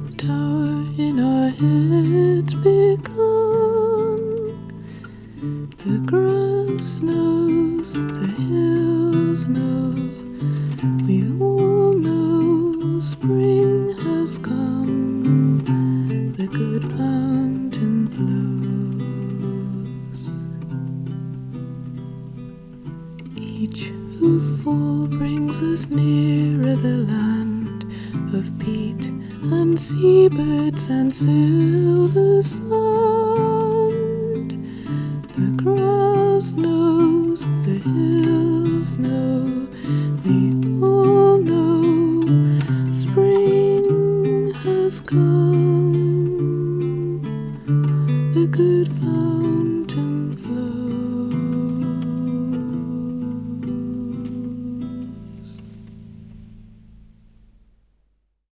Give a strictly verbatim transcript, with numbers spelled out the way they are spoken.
great tower in our heads begun. The grass knows, the hills know, we all know spring has come, the good fountain flows. Each hooffall brings us nearer the land of peat and seabirds and silver sand. The grass knows, the hills know, we all know spring has come, the good fountain